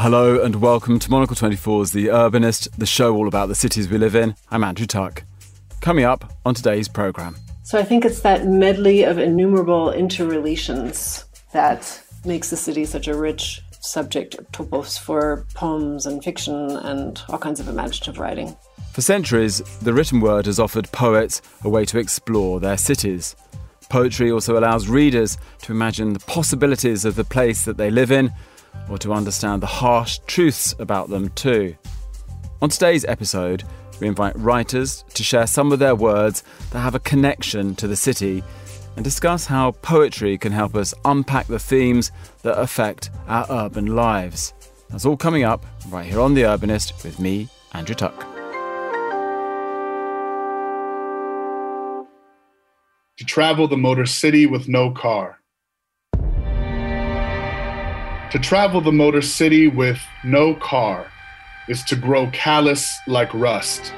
Hello and welcome to Monocle 24's The Urbanist, the show all about the cities we live in. I'm Andrew Tuck. Coming up on today's programme. So I think it's that medley of innumerable interrelations that makes the city such a rich subject topos for poems and fiction and all kinds of imaginative writing. For centuries, the written word has offered poets a way to explore their cities. Poetry also allows readers to imagine the possibilities of the place that they live in, or to understand the harsh truths about them too. On today's episode, we invite writers to share some of their words that have a connection to the city and discuss how poetry can help us unpack the themes that affect our urban lives. That's all coming up right here on The Urbanist with me, Andrew Tuck. To travel the Motor City with no car. To travel the Motor City with no car is to grow callous like rust,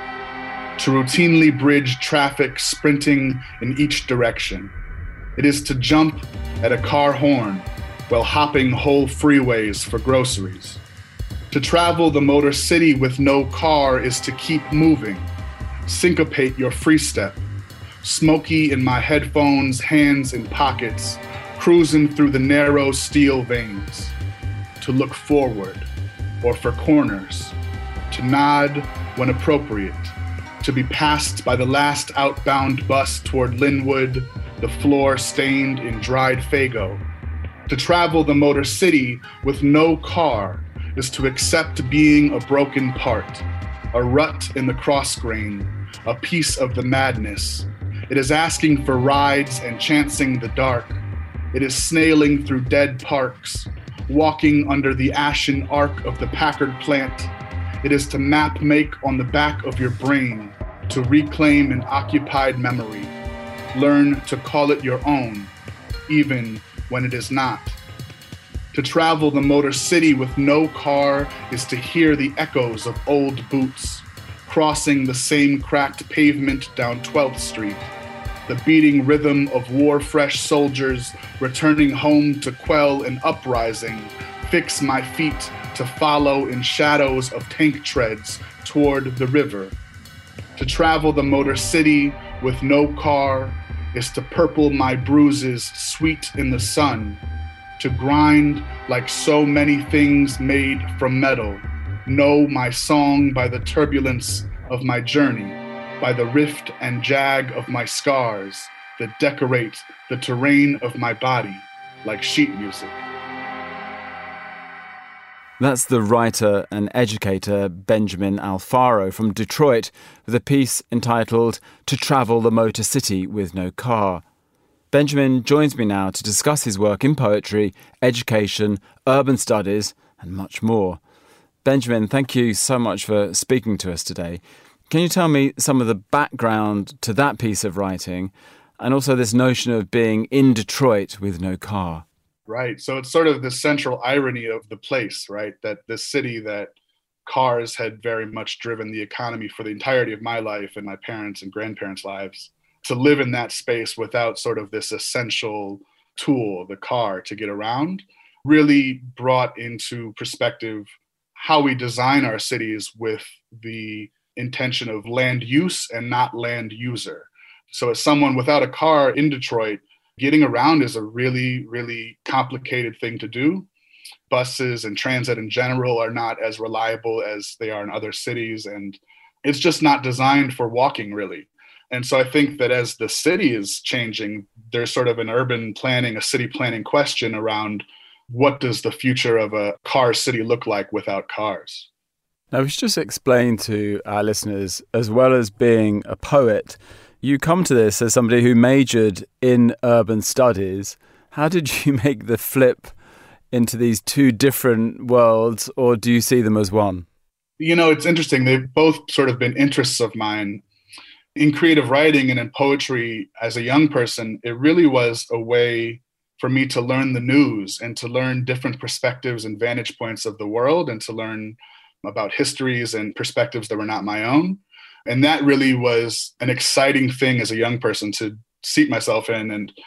to routinely bridge traffic sprinting in each direction. It is to jump at a car horn while hopping whole freeways for groceries. To travel the Motor City with no car is to keep moving, syncopate your free step, smoky in my headphones, hands in pockets, cruising through the narrow steel veins, to look forward or for corners, to nod when appropriate, to be passed by the last outbound bus toward Linwood, the floor stained in dried Faygo. To travel the Motor City with no car is to accept being a broken part, a rut in the cross grain, a piece of the madness. It is asking for rides and chancing the dark. It is snailing through dead parks, walking under the ashen arc of the Packard plant. It is to map make on the back of your brain, to reclaim an occupied memory. Learn to call it your own, even when it is not. To travel the Motor City with no car is to hear the echoes of old boots, crossing the same cracked pavement down 12th Street. The beating rhythm of war-fresh soldiers returning home to quell an uprising, fix my feet to follow in shadows of tank treads toward the river. To travel the Motor City with no car is to purple my bruises sweet in the sun, to grind like so many things made from metal, know my song by the turbulence of my journey, by the rift and jag of my scars that decorate the terrain of my body like sheet music. That's the writer and educator Benjamin Alfaro from Detroit with a piece entitled To Travel the Motor City with No Car. Benjamin joins me now to discuss his work in poetry, education, urban studies and much more. Benjamin, thank you so much for speaking to us today. Can you tell me some of the background to that piece of writing and also this notion of being in Detroit with no car? Right. So it's sort of the central irony of the place, right? That this city that cars had very much driven the economy for the entirety of my life and my parents' and grandparents' lives. To live in that space without sort of this essential tool, the car, to get around, really brought into perspective how we design our cities with the intention of land use and not land user. So as someone without a car in Detroit, getting around is a really, really complicated thing to do. Buses and transit in general are not as reliable as they are in other cities, and it's just not designed for walking, really. And so I think that as the city is changing, there's sort of an urban planning, a city planning question around what does the future of a car city look like without cars? Now, we should just explain to our listeners, as well as being a poet, you come to this as somebody who majored in urban studies. How did you make the flip into these two different worlds, or do you see them as one? You know, it's interesting. They've both sort of been interests of mine. In creative writing and in poetry, as a young person, it really was a way for me to learn the news and to learn different perspectives and vantage points of the world and to learn about histories and perspectives that were not my own. And that really was an exciting thing as a young person to seat myself in. And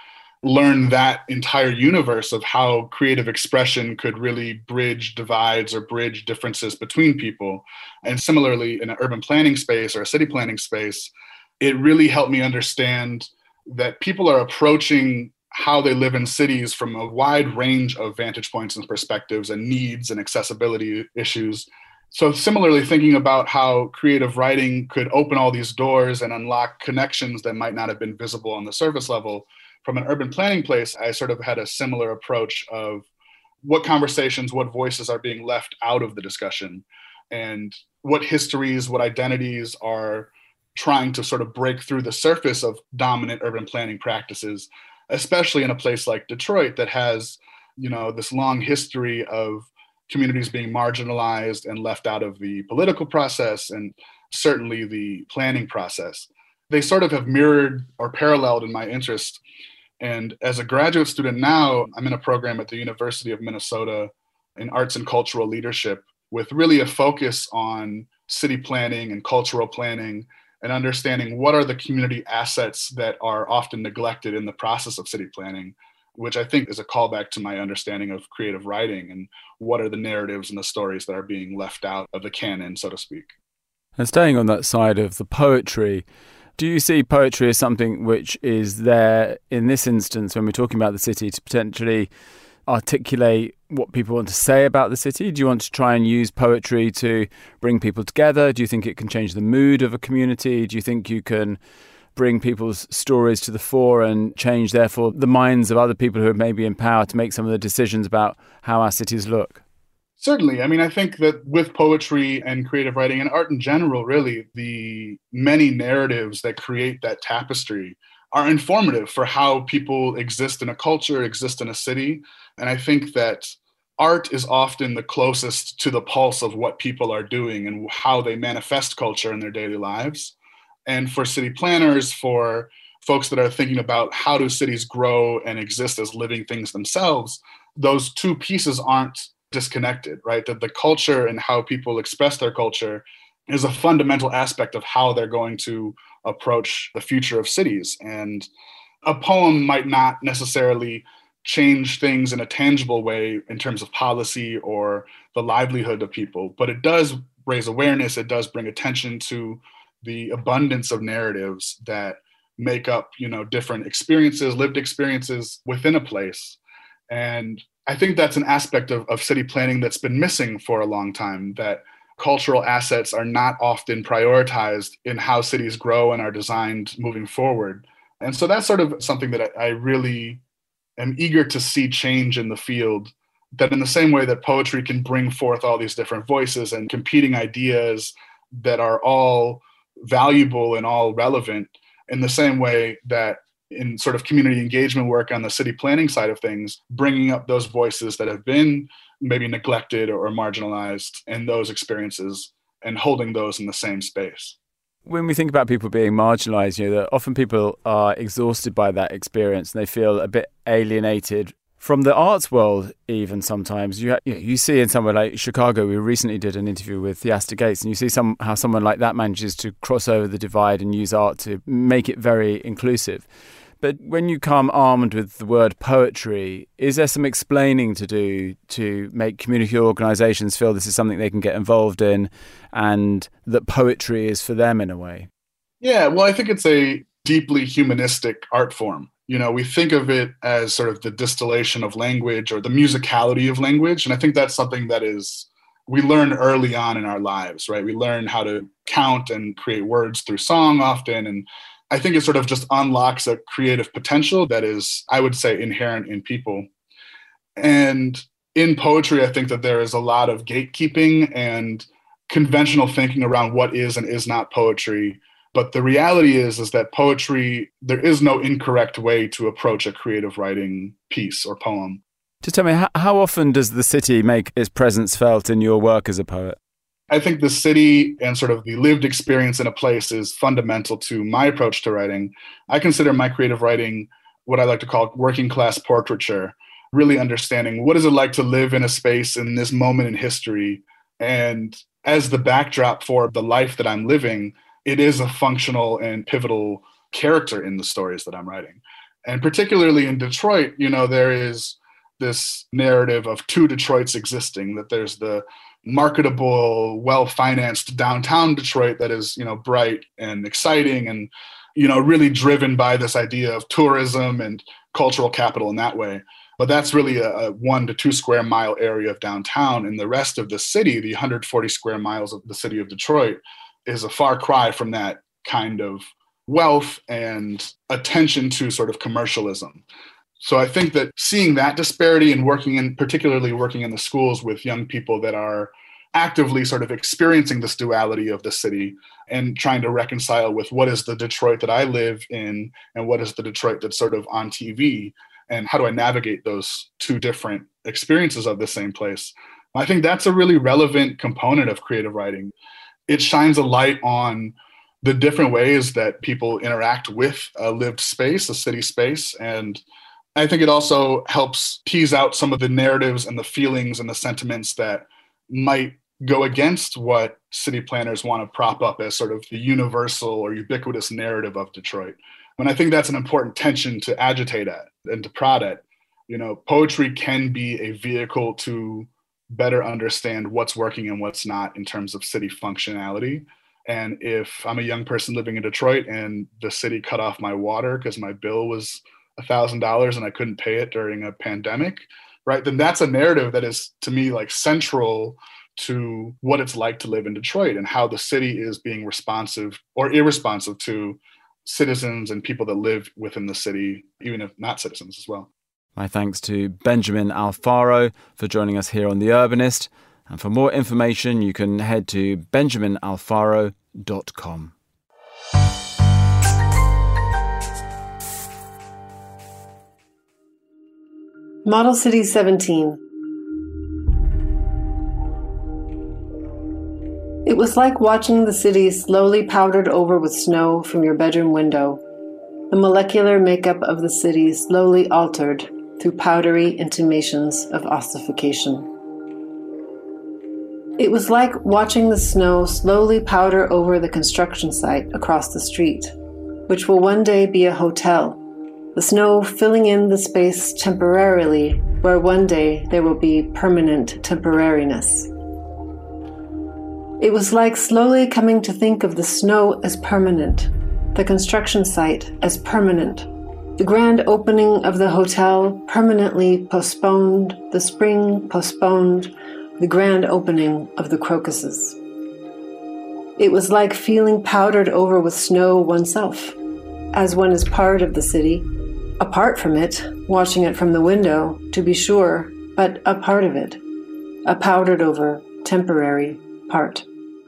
learn that entire universe of how creative expression could really bridge divides or bridge differences between people. And similarly, in an urban planning space or a city planning space, it really helped me understand that people are approaching how they live in cities from a wide range of vantage points and perspectives and needs and accessibility issues. So similarly, thinking about how creative writing could open all these doors and unlock connections that might not have been visible on the surface level. From an urban planning place, I sort of had a similar approach of what conversations, what voices are being left out of the discussion, and what histories, what identities are trying to sort of break through the surface of dominant urban planning practices, especially in a place like Detroit that has, this long history of communities being marginalized and left out of the political process and certainly the planning process. They sort of have mirrored or paralleled in my interest. And as a graduate student now, I'm in a program at the University of Minnesota in arts and cultural leadership with really a focus on city planning and cultural planning and understanding what are the community assets that are often neglected in the process of city planning, which I think is a callback to my understanding of creative writing and what are the narratives and the stories that are being left out of the canon, so to speak. And staying on that side of the poetry, do you see poetry as something which is there in this instance when we're talking about the city to potentially articulate what people want to say about the city? Do you want to try and use poetry to bring people together? Do you think it can change the mood of a community? Do you think you can bring people's stories to the fore and change, therefore, the minds of other people who are maybe in power to make some of the decisions about how our cities look? Certainly. I mean, I think that with poetry and creative writing and art in general, really, the many narratives that create that tapestry are informative for how people exist in a culture, exist in a city. And I think that art is often the closest to the pulse of what people are doing and how they manifest culture in their daily lives. And for city planners, for folks that are thinking about how do cities grow and exist as living things themselves, those two pieces aren't disconnected, right? That the culture and how people express their culture is a fundamental aspect of how they're going to approach the future of cities. And a poem might not necessarily change things in a tangible way in terms of policy or the livelihood of people, but it does raise awareness, it does bring attention to the abundance of narratives that make up, different experiences, lived experiences within a place. And I think that's an aspect of city planning that's been missing for a long time, that cultural assets are not often prioritized in how cities grow and are designed moving forward. And so that's sort of something that I really am eager to see change in the field, that in the same way that poetry can bring forth all these different voices and competing ideas that are all valuable and all relevant, in the same way that in sort of community engagement work on the city planning side of things, bringing up those voices that have been maybe neglected or marginalized in those experiences and holding those in the same space. When we think about people being marginalized, that often people are exhausted by that experience and they feel a bit alienated from the arts world. Even sometimes you see in somewhere like Chicago, we recently did an interview with Theaster Gates, and you see how someone like that manages to cross over the divide and use art to make it very inclusive. But when you come armed with the word poetry, is there some explaining to do to make community organisations feel this is something they can get involved in and that poetry is for them in a way? Yeah, well, I think it's a deeply humanistic art form. We think of it as sort of the distillation of language or the musicality of language. And I think that's something that we learn early on in our lives, right? We learn how to count and create words through song often. And I think it sort of just unlocks a creative potential that is, I would say, inherent in people. And in poetry, I think that there is a lot of gatekeeping and conventional thinking around what is and is not poetry. But the reality is that poetry, there is no incorrect way to approach a creative writing piece or poem. Just tell me, how often does the city make its presence felt in your work as a poet? I think the city and sort of the lived experience in a place is fundamental to my approach to writing. I consider my creative writing what I like to call working class portraiture, really understanding what is it like to live in a space in this moment in history. And as the backdrop for the life that I'm living, it is a functional and pivotal character in the stories that I'm writing. And particularly in Detroit, there is this narrative of two Detroits existing, that there's the marketable, well-financed downtown Detroit that is, bright and exciting and, really driven by this idea of tourism and cultural capital in that way. But that's really a 1 to 2 square mile area of downtown. And the rest of the city, the 140 square miles of the city of Detroit, is a far cry from that kind of wealth and attention to sort of commercialism. So I think that seeing that disparity and particularly working in the schools with young people that are actively sort of experiencing this duality of the city and trying to reconcile with what is the Detroit that I live in and what is the Detroit that's sort of on TV, and how do I navigate those two different experiences of the same place. I think that's a really relevant component of creative writing. It shines a light on the different ways that people interact with a lived space, a city space. And I think it also helps tease out some of the narratives and the feelings and the sentiments that might go against what city planners want to prop up as sort of the universal or ubiquitous narrative of Detroit. And I think that's an important tension to agitate at and to prod at. Poetry can be a vehicle to better understand what's working and what's not in terms of city functionality. And if I'm a young person living in Detroit and the city cut off my water because my bill was $1,000 and I couldn't pay it during a pandemic, right, then that's a narrative that is, to me, like central to what it's like to live in Detroit and how the city is being responsive or irresponsive to citizens and people that live within the city, even if not citizens as well. My thanks to Benjamin Alfaro for joining us here on The Urbanist. And for more information, you can head to benjaminalfaro.com. Model City 17. It was like watching the city slowly powdered over with snow from your bedroom window. The molecular makeup of the city slowly altered through powdery intimations of ossification. It was like watching the snow slowly powder over the construction site across the street, which will one day be a hotel, the snow filling in the space temporarily, where one day there will be permanent temporariness. It was like slowly coming to think of the snow as permanent, the construction site as permanent, the grand opening of the hotel permanently postponed, the spring postponed, the grand opening of the crocuses. It was like feeling powdered over with snow oneself, as one is part of the city, apart from it, watching it from the window, to be sure, but a part of it, a powdered over, temporary part.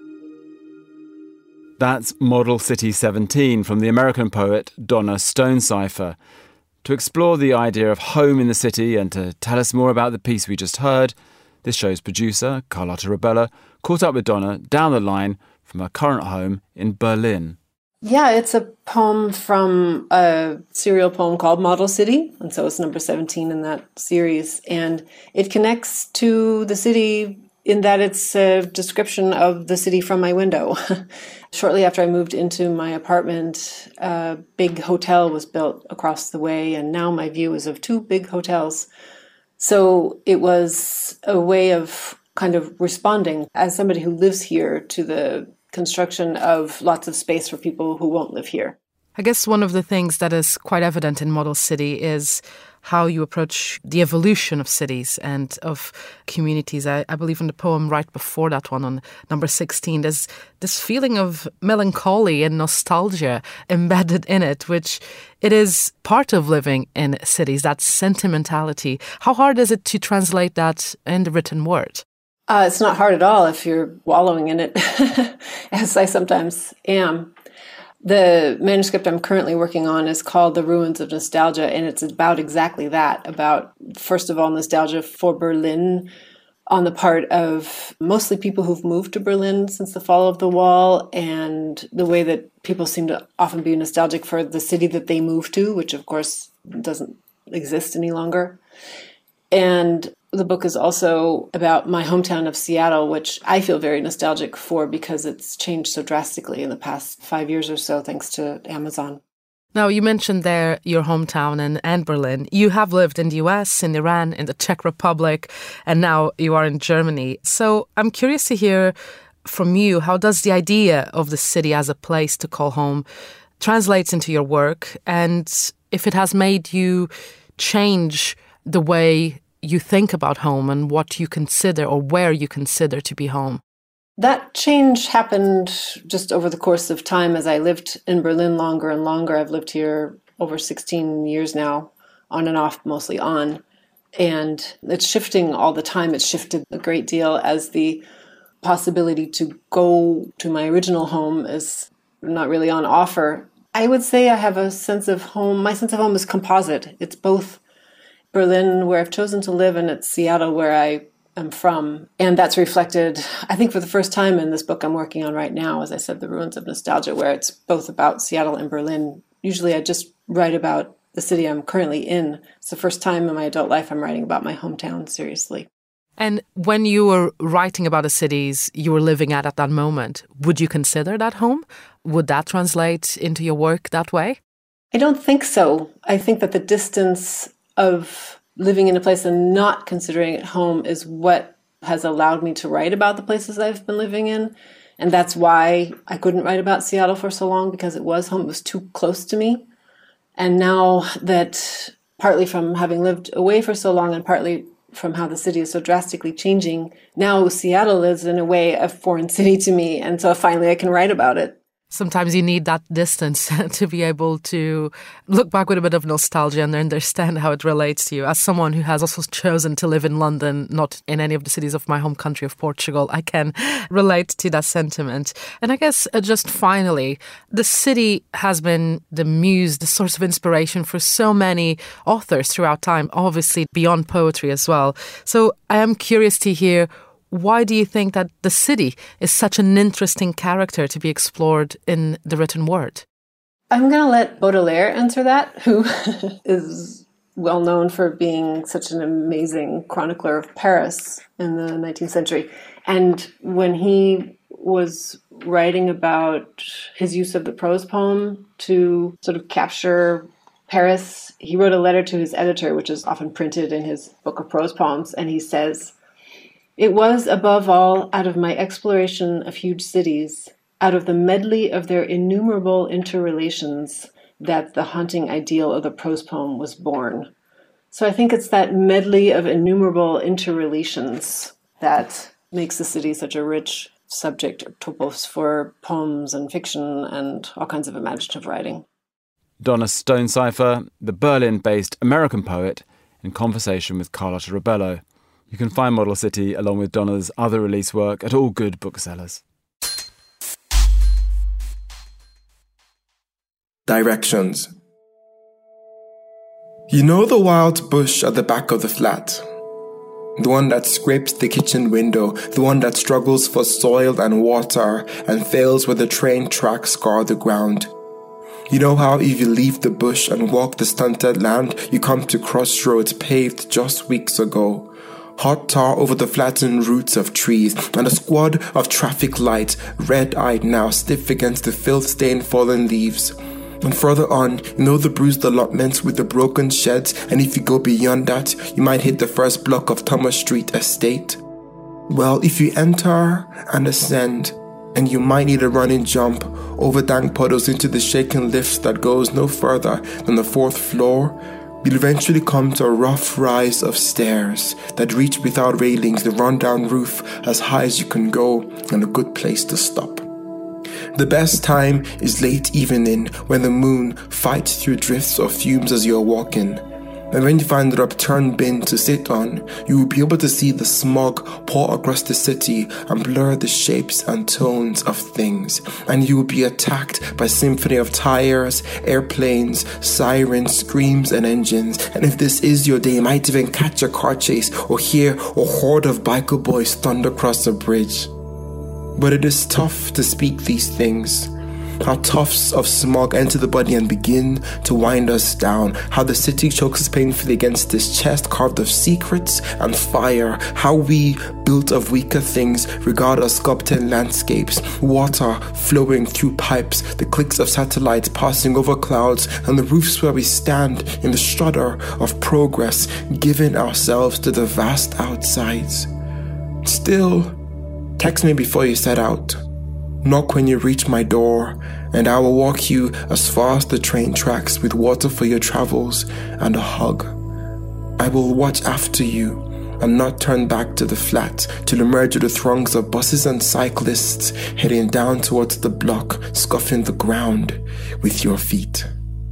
That's Model City 17 from the American poet Donna Stonecipher. To explore the idea of home in the city and to tell us more about the piece we just heard, this show's producer, Carlotta Rabella, caught up with Donna down the line from her current home in Berlin. Yeah, it's a poem from a serial poem called Model City, and so it's number 17 in that series. And it connects to the city in that it's a description of the city from my window. Shortly after I moved into my apartment, a big hotel was built across the way, and now my view is of 2 big hotels. So it was a way of kind of responding as somebody who lives here to the construction of lots of space for people who won't live here. I guess one of the things that is quite evident in Model City is how you approach the evolution of cities and of communities. I believe in the poem right before that one, on number 16, there's this feeling of melancholy and nostalgia embedded in it, which it is part of living in cities, that sentimentality. How hard is it to translate that in the written word? It's not hard at all if you're wallowing in it, as I sometimes am. The manuscript I'm currently working on is called The Ruins of Nostalgia, and it's about exactly that, about, first of all, nostalgia for Berlin on the part of mostly people who've moved to Berlin since the fall of the wall, and the way that people seem to often be nostalgic for the city that they moved to, which of course doesn't exist any longer. And the book is also about my hometown of Seattle, which I feel very nostalgic for because it's changed so drastically in the past 5 years or so, thanks to Amazon. Now, you mentioned there your hometown and Berlin. You have lived in the US, in Iran, in the Czech Republic, and now you are in Germany. So I'm curious to hear from you, how does the idea of the city as a place to call home translates into your work, and if it has made you change the way you think about home and what you consider or where you consider to be home? That change happened just over the course of time as I lived in Berlin longer and longer. I've lived here over 16 years now, on and off, mostly on. And it's shifting all the time. It's shifted a great deal as the possibility to go to my original home is not really on offer. I would say I have a sense of home. My sense of home is composite. It's both Berlin, where I've chosen to live, and it's Seattle, where I am from. And that's reflected, I think, for the first time in this book I'm working on right now, as I said, The Ruins of Nostalgia, where it's both about Seattle and Berlin. Usually I just write about the city I'm currently in. It's the first time in my adult life I'm writing about my hometown seriously. And when you were writing about the cities you were living at that moment, would you consider that home? Would that translate into your work that way? I don't think so. I think that the distance of living in a place and not considering it home is what has allowed me to write about the places I've been living in. And that's why I couldn't write about Seattle for so long, because it was home. It was too close to me. And now that, partly from having lived away for so long and partly from how the city is so drastically changing, now Seattle is in a way a foreign city to me. And so finally I can write about it. Sometimes you need that distance to be able to look back with a bit of nostalgia and understand how it relates to you. As someone who has also chosen to live in London, not in any of the cities of my home country of Portugal, I can relate to that sentiment. And I guess just finally, the city has been the muse, the source of inspiration for so many authors throughout time, obviously beyond poetry as well. So I am curious to hear, why do you think that the city is such an interesting character to be explored in the written word? I'm going to let Baudelaire answer that, who is well known for being such an amazing chronicler of Paris in the 19th century. And when he was writing about his use of the prose poem to sort of capture Paris, he wrote a letter to his editor, which is often printed in his book of prose poems, and he says, "It was, above all, out of my exploration of huge cities, out of the medley of their innumerable interrelations, that the haunting ideal of the prose poem was born." So I think it's that medley of innumerable interrelations that makes the city such a rich subject of topos for poems and fiction and all kinds of imaginative writing. Donna Stonecipher, the Berlin-based American poet, in conversation with Carlotta Rebello. You can find Model City along with Donna's other release work at all good booksellers. Directions. You know the wild bush at the back of the flat? The one that scrapes the kitchen window, the one that struggles for soil and water and fails where the train tracks scar the ground. You know how if you leave the bush and walk the stunted land, you come to crossroads paved just weeks ago. Hot tar over the flattened roots of trees, and a squad of traffic lights, red-eyed now, stiff against the filth-stained fallen leaves. And further on, you know the bruised allotments with the broken sheds, and if you go beyond that, you might hit the first block of Thomas Street Estate. Well, if you enter and ascend, and you might need a running jump over dank puddles into the shaken lift that goes no further than the 4th floor, you'll eventually come to a rough rise of stairs that reach without railings the rundown roof as high as you can go, and a good place to stop. The best time is late evening when the moon fights through drifts of fumes as you're walking. And when you find an upturned bin to sit on, you will be able to see the smog pour across the city and blur the shapes and tones of things. And you will be attacked by a symphony of tires, airplanes, sirens, screams and engines. And if this is your day, you might even catch a car chase or hear a horde of biker boys thunder across a bridge. But it is tough to speak these things. how tufts of smog enter the body and begin to wind us down, how the city chokes us painfully against this chest carved of secrets and fire, how we, built of weaker things, regard our sculpted landscapes, water flowing through pipes, the clicks of satellites passing over clouds, and the roofs where we stand in the shudder of progress, giving ourselves to the vast outsides. Still, text me before you set out. Knock when you reach my door, and I will walk you as far as the train tracks with water for your travels and a hug. I will watch after you and not turn back to the flat to emerge with the throngs of buses and cyclists heading down towards the block, scuffing the ground with your feet.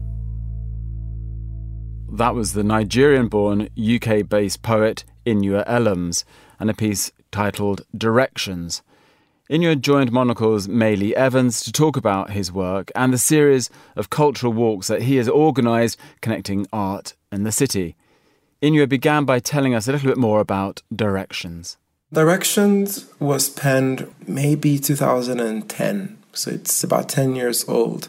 That was the Nigerian-born, UK-based poet Inua Ellams, and a piece titled Directions. Inua joined Monocle's Maylie Evans to talk about his work and the series of cultural walks that he has organised connecting art and the city. Inua began by telling us a little bit more about Directions. Directions was penned maybe 2010, so it's about 10 years old.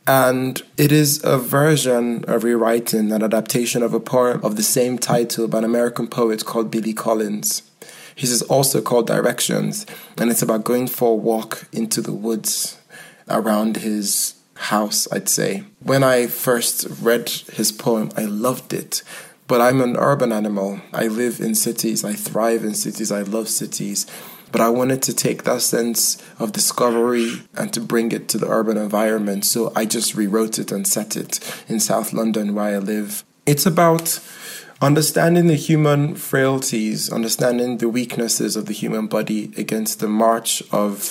And it is a version, a rewriting, an adaptation of a poem of the same title by an American poet called Billy Collins. His is also called Directions, and it's about going for a walk into the woods around his house, I'd say. When I first read his poem, I loved it. But I'm an urban animal. I live in cities. I thrive in cities. I love cities. But I wanted to take that sense of discovery and to bring it to the urban environment. So I just rewrote it and set it in South London where I live. It's about understanding the human frailties, understanding the weaknesses of the human body against the march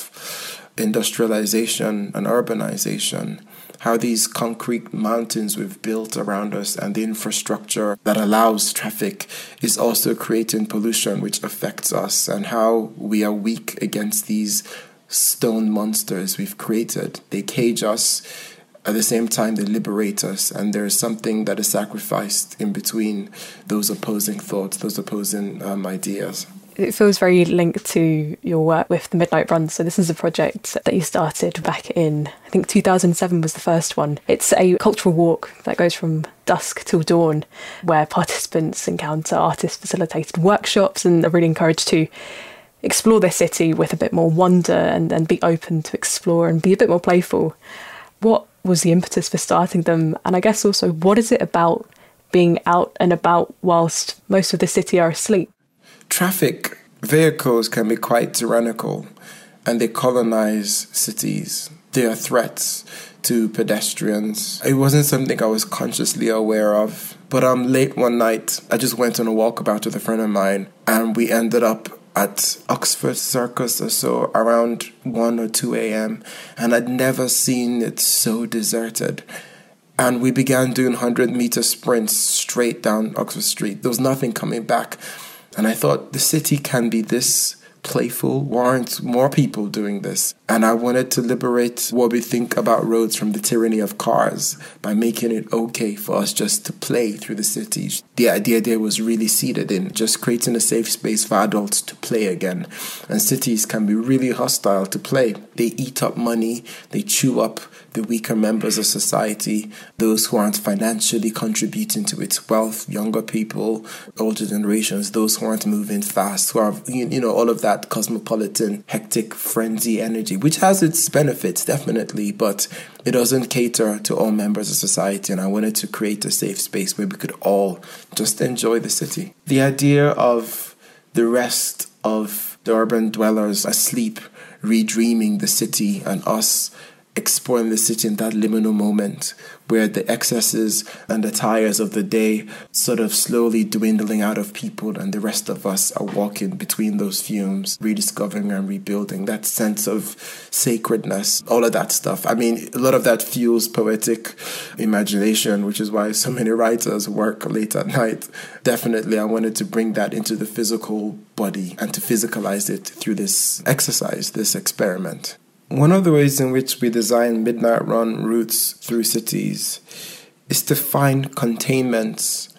of industrialization and urbanization. How these concrete mountains we've built around us and the infrastructure that allows traffic is also creating pollution which affects us, and how we are weak against these stone monsters we've created. They cage us, at the same time they liberate us, and there's something that is sacrificed in between those opposing thoughts, those opposing ideas. It feels very linked to your work with the Midnight Run. So this is a project that you started back in, I think 2007 was the first one. It's a cultural walk that goes from dusk till dawn, where participants encounter artist-facilitated workshops and are really encouraged to explore their city with a bit more wonder and be open to explore and be a bit more playful. What was the impetus for starting them? And I guess also, what is it about being out and about whilst most of the city are asleep? Traffic vehicles can be quite tyrannical, and they colonize cities. They are threats to pedestrians. It wasn't something I was consciously aware of, but late one night, I just went on a walkabout with a friend of mine, and we ended up at Oxford Circus or so around 1 or 2 a.m., and I'd never seen it so deserted. And we began doing 100-meter sprints straight down Oxford Street. There was nothing coming back. And I thought, the city can be this playful, warrants more people doing this. And I wanted to liberate what we think about roads from the tyranny of cars by making it okay for us just to play through the city. The idea there was really seated in just creating a safe space for adults to play again. And cities can be really hostile to play. They eat up money, they chew up the weaker members of society, those who aren't financially contributing to its wealth, younger people, older generations, those who aren't moving fast, who are, all of that cosmopolitan, hectic, frenzy energy, which has its benefits, definitely, but it doesn't cater to all members of society. And I wanted to create a safe space where we could all just enjoy the city. The idea of the rest of the urban dwellers asleep, redreaming the city, and us exploring the city in that liminal moment where the excesses and the tires of the day sort of slowly dwindling out of people, and the rest of us are walking between those fumes, rediscovering and rebuilding that sense of sacredness, all of that stuff. I mean, a lot of that fuels poetic imagination, which is why so many writers work late at night. Definitely, I wanted to bring that into the physical body and to physicalize it through this exercise, this experiment. One of the ways in which we design Midnight Run routes through cities is to find containments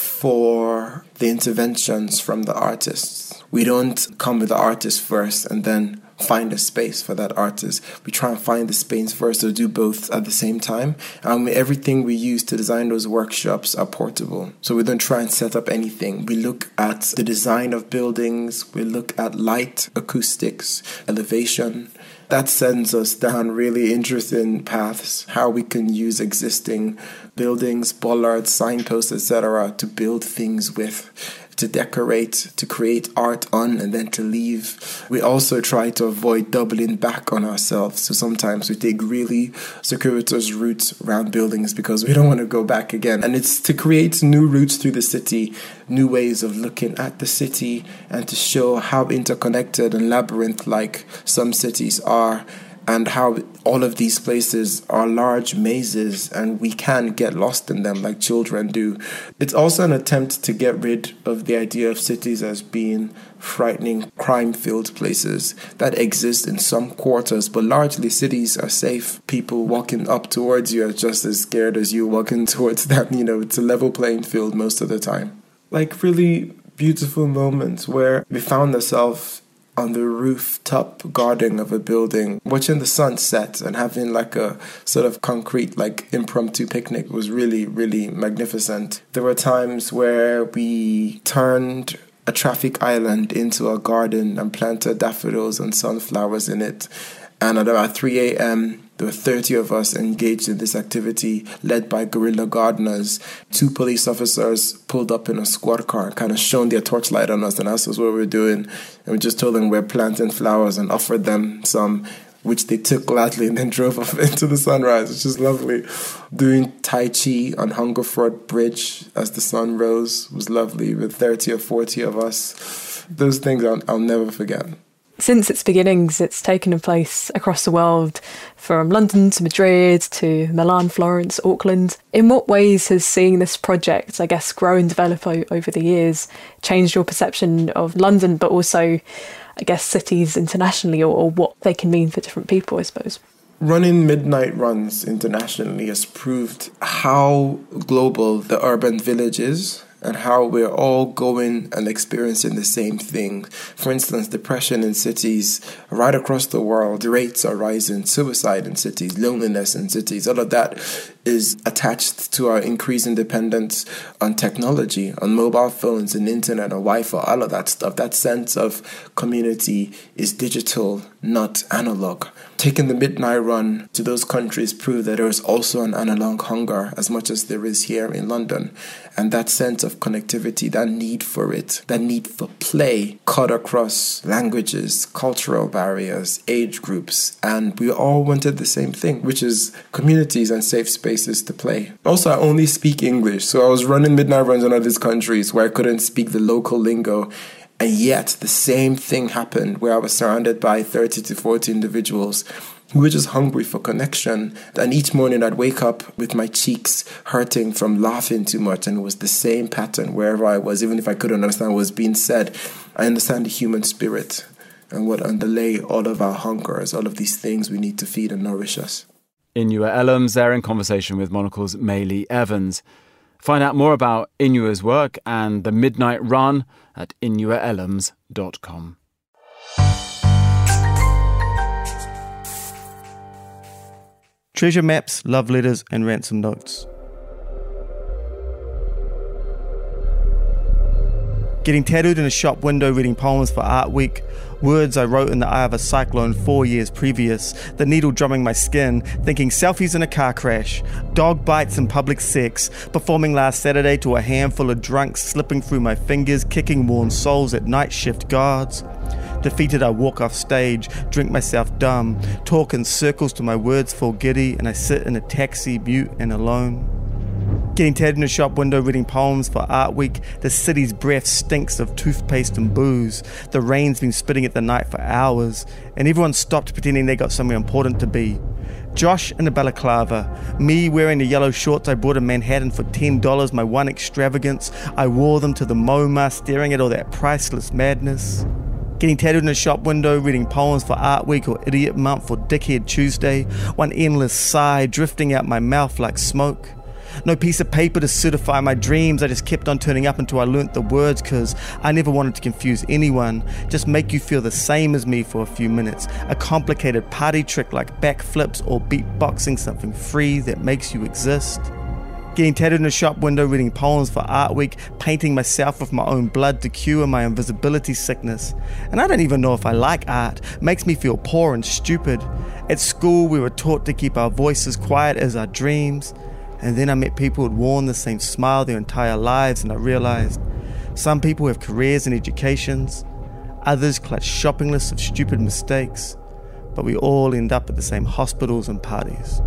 for the interventions from the artists. We don't come with the artist first and then find a space for that artist. We try and find the space for us to do both at the same time. Everything we use to design those workshops are portable. So we don't try and set up anything. We look at the design of buildings. We look at light, acoustics, elevation. That sends us down really interesting paths, how we can use existing buildings, bollards, signposts, etc. to build things with, to decorate, to create art on, and then to leave. We also try to avoid doubling back on ourselves. So sometimes we take really circuitous routes around buildings because we don't want to go back again. And it's to create new routes through the city, new ways of looking at the city, and to show how interconnected and labyrinth-like some cities are, and how all of these places are large mazes and we can get lost in them like children do. It's also an attempt to get rid of the idea of cities as being frightening, crime-filled places that exist in some quarters, but largely cities are safe. People walking up towards you are just as scared as you walking towards them. It's a level playing field most of the time. Like really beautiful moments where we found ourselves on the rooftop garden of a building, watching the sun set and having like a sort of concrete, like impromptu picnic was really, really magnificent. There were times where we turned a traffic island into a garden and planted daffodils and sunflowers in it. And at about 3 a.m., there were 30 of us engaged in this activity, led by guerrilla gardeners. 2 police officers pulled up in a squad car, kind of shone their torchlight on us and asked us what we were doing. And we just told them we're planting flowers and offered them some, which they took gladly, and then drove off into the sunrise, which is lovely. Doing Tai Chi on Hungerford Bridge as the sun rose was lovely, with 30 or 40 of us. Those things I'll never forget. Since its beginnings, it's taken place across the world, from London to Madrid to Milan, Florence, Auckland. In what ways has seeing this project, I guess, grow and develop over the years, changed your perception of London, but also, I guess, cities internationally, or what they can mean for different people, I suppose? Running midnight runs internationally has proved how global the urban village is, and how we're all going and experiencing the same thing. For instance, depression in cities right across the world, the rates are rising, suicide in cities, loneliness in cities, all of that is attached to our increasing dependence on technology, on mobile phones and internet and Wi-Fi, all of that stuff. That sense of community is digital, not analog. Taking the midnight run to those countries proved that there is also an analog hunger as much as there is here in London. And that sense of connectivity, that need for it, that need for play, cut across languages, cultural barriers, age groups. And we all wanted the same thing, which is communities and safe spaces to play. Also, I only speak English. So I was running midnight runs in all these countries where I couldn't speak the local lingo. And yet the same thing happened where I was surrounded by 30 to 40 individuals who were just hungry for connection. And each morning I'd wake up with my cheeks hurting from laughing too much. And it was the same pattern wherever I was, even if I couldn't understand what was being said. I understand the human spirit and what underlay all of our hungers, all of these things we need to feed and nourish us. Inua Ellams there in conversation with Monocle's Maylie Evans. Find out more about Inua's work and the Midnight Run at inuaellams.com. Treasure maps, love letters and ransom notes. Getting tattooed in a shop window reading poems for Art Week, words I wrote in the eye of a cyclone 4 years previous, the needle drumming my skin, thinking selfies in a car crash, dog bites and public sex, performing last Saturday to a handful of drunks slipping through my fingers, kicking worn souls at night shift guards. Defeated, I walk off stage, drink myself dumb, talk in circles till my words fall giddy, and I sit in a taxi, mute and alone. Getting tattooed in a shop window reading poems for Art Week, the city's breath stinks of toothpaste and booze. The rain's been spitting at the night for hours, and everyone stopped pretending they got somewhere important to be. Josh in a balaclava, me wearing the yellow shorts I bought in Manhattan for $10, my one extravagance. I wore them to the MoMA, staring at all that priceless madness. Getting tattooed in a shop window, reading poems for Art Week or Idiot Month or Dickhead Tuesday, one endless sigh drifting out my mouth like smoke. No piece of paper to certify my dreams. I just kept on turning up until I learnt the words, because I never wanted to confuse anyone. Just make you feel the same as me for a few minutes. A complicated party trick like backflips or beatboxing something free that makes you exist. Getting tattooed in a shop window, reading poems for Art Week, painting myself with my own blood to cure my invisibility sickness. And I don't even know if I like art. It makes me feel poor and stupid. At school, we were taught to keep our voices quiet as our dreams. And then I met people who'd worn the same smile their entire lives, and I realized some people have careers and educations. Others clutch shopping lists of stupid mistakes. But we all end up at the same hospitals and parties.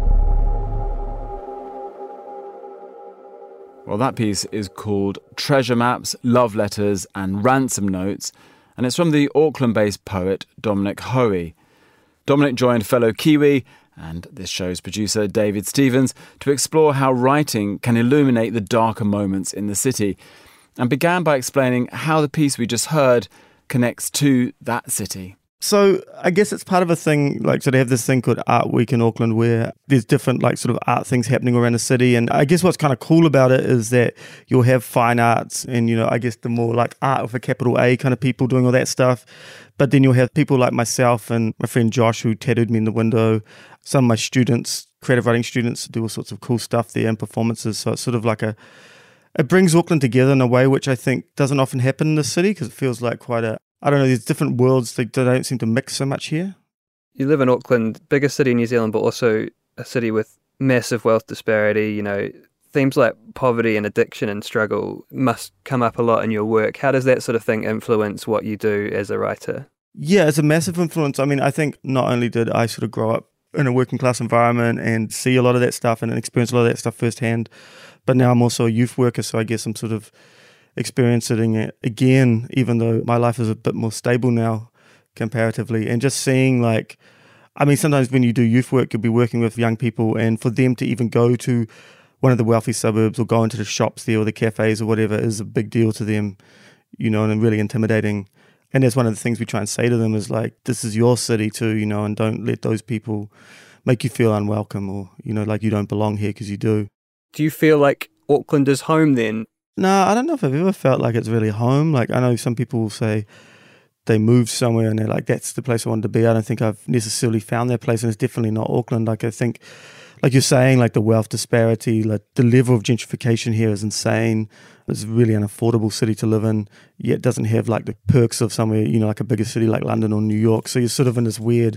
Well, that piece is called Treasure Maps, Love Letters and Ransom Notes, and it's from the Auckland-based poet Dominic Hoey. Dominic joined fellow Kiwi and this show's producer David Stevens to explore how writing can illuminate the darker moments in the city, and began by explaining how the piece we just heard connects to that city. So I guess it's part of a thing, like, so they have this thing called Art Week in Auckland where there's different like sort of art things happening around the city. And I guess what's kind of cool about it is that you'll have fine arts and, you know, I guess the more like art with a capital A kind of people doing all that stuff. But then you'll have people like myself and my friend Josh, who tattooed me in the window. Some of my students, creative writing students, do all sorts of cool stuff there and performances. So it's sort of like it brings Auckland together in a way which I think doesn't often happen in the city, because it feels like quite I don't know, there's different worlds that don't seem to mix so much here. You live in Auckland, biggest city in New Zealand, but also a city with massive wealth disparity. You know, themes like poverty and addiction and struggle must come up a lot in your work. How does that sort of thing influence what you do as a writer? Yeah, it's a massive influence. I mean, I think not only did I sort of grow up in a working class environment and see a lot of that stuff and experience a lot of that stuff firsthand, but now I'm also a youth worker, so I guess I'm sort of experiencing it again, even though my life is a bit more stable now comparatively. And just seeing, like, I mean, sometimes when you do youth work, you'll be working with young people, and for them to even go to one of the wealthy suburbs or go into the shops there or the cafes or whatever is a big deal to them, you know, and really intimidating. And that's one of the things we try and say to them is like, this is your city too, you know, and don't let those people make you feel unwelcome or, you know, like you don't belong here, because you do. Do you feel like Auckland is home then? No, I don't know if I've ever felt like it's really home. Like, I know some people will say they moved somewhere and they're like, that's the place I wanted to be. I don't think I've necessarily found that place, and it's definitely not Auckland. Like, I think, like you're saying, like the wealth disparity, like the level of gentrification here is insane. It's really an affordable city to live in, yet it doesn't have like the perks of somewhere, you know, like a bigger city like London or New York. So you're sort of in this weird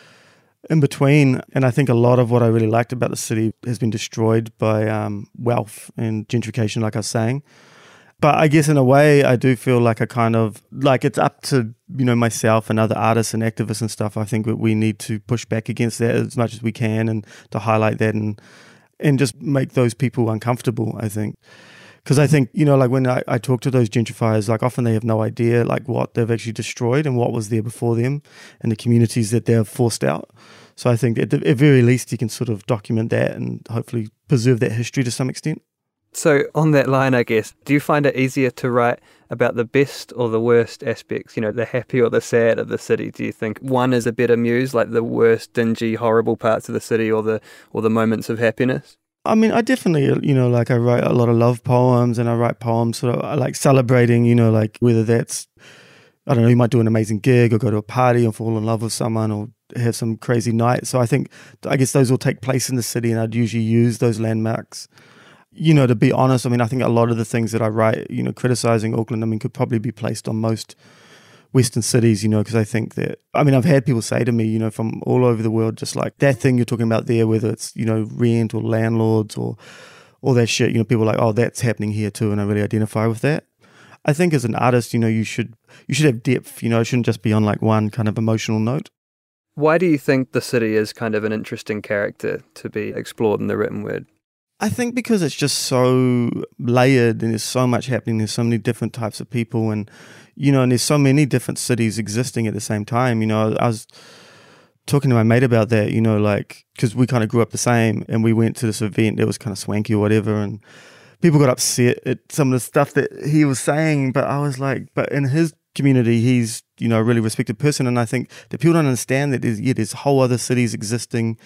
in between. And I think a lot of what I really liked about the city has been destroyed by wealth and gentrification, like I was saying. But I guess in a way, I do feel like I kind of, like, it's up to, you know, myself and other artists and activists and stuff. I think that we need to push back against that as much as we can, and to highlight that and just make those people uncomfortable, I think. Because I think, you know, like when I talk to those gentrifiers, like often they have no idea like what they've actually destroyed and what was there before them and the communities that they've forced out. So I think at the very least you can sort of document that and hopefully preserve that history to some extent. So on that line, I guess, do you find it easier to write about the best or the worst aspects, you know, the happy or the sad of the city? Do you think one is a better muse, like the worst, dingy, horrible parts of the city, or the moments of happiness? I mean, I definitely, you know, like I write a lot of love poems, and I write poems sort of like celebrating, you know, like whether that's, I don't know, you might do an amazing gig or go to a party and fall in love with someone or have some crazy night. So I guess those will take place in the city, and I'd usually use those landmarks. You know, to be honest, I mean, I think a lot of the things that I write, you know, criticizing Auckland, I mean, could probably be placed on most Western cities, you know, because I think that, I mean, I've had people say to me, you know, from all over the world, just like that thing you're talking about there, whether it's, you know, rent or landlords or all that shit, you know, people are like, oh, that's happening here too, and I really identify with that. I think as an artist, you know, you should have depth, you know, it shouldn't just be on like one kind of emotional note. Why do you think the city is kind of an interesting character to be explored in the written word? I think because it's just so layered and there's so much happening. There's so many different types of people, and, you know, and there's so many different cities existing at the same time. You know, I was talking to my mate about that, you know, like, because we kind of grew up the same, and we went to this event that was kind of swanky or whatever, and people got upset at some of the stuff that he was saying, but I was like, but in his community, he's, you know, a really respected person, and I think that people don't understand that there's whole other cities existing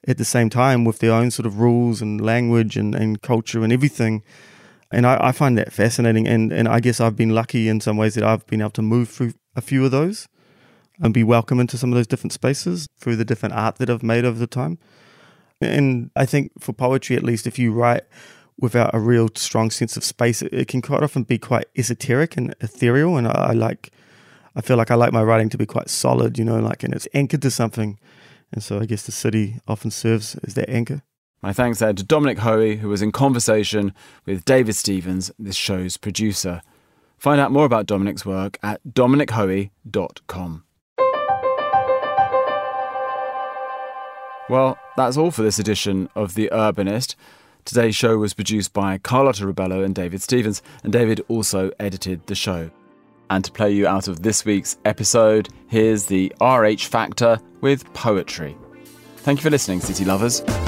at the same time with their own sort of rules and language and culture and everything. And I find that fascinating. And I guess I've been lucky in some ways that I've been able to move through a few of those and be welcome into some of those different spaces through the different art that I've made over the time. And I think for poetry, at least, if you write without a real strong sense of space, it can quite often be quite esoteric and ethereal. And I feel like I like my writing to be quite solid, and it's anchored to something. And so I guess the city often serves as that anchor. My thanks there to Dominic Hoey, who was in conversation with David Stevens, this show's producer. Find out more about Dominic's work at dominichoey.com. Well, that's all for this edition of The Urbanist. Today's show was produced by Carlotta Ribello and David Stevens, and David also edited the show. And to play you out of this week's episode, here's the RH Factor with poetry. Thank you for listening, City Lovers.